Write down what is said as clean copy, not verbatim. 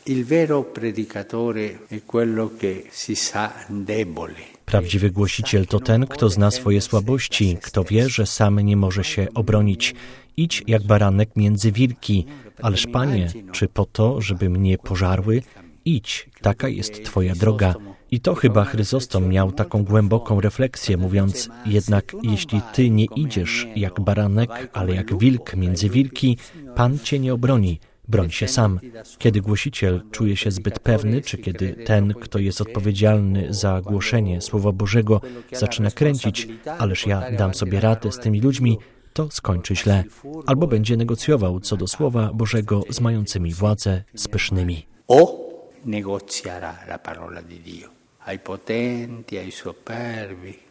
Il vero predicatore è quello che si sa debole. Prawdziwy głosiciel to ten, kto zna swoje słabości, kto wie, że sam nie może się obronić. Idź jak baranek między wilki. Ależ Panie, czy po to, żeby mnie pożarły? Idź, taka jest Twoja droga. I to chyba Chryzostom miał taką głęboką refleksję, mówiąc, jednak jeśli Ty nie idziesz jak baranek, ale jak wilk między wilki, Pan Cię nie obroni. Broń się sam. Kiedy głosiciel czuje się zbyt pewny, czy kiedy ten, kto jest odpowiedzialny za głoszenie Słowa Bożego, zaczyna kręcić, ależ ja dam sobie radę z tymi ludźmi, to skończy źle. Albo będzie negocjował co do Słowa Bożego z mającymi władzę, z pysznymi. O negozierà la parola di Dio ai potenti, ai superbi.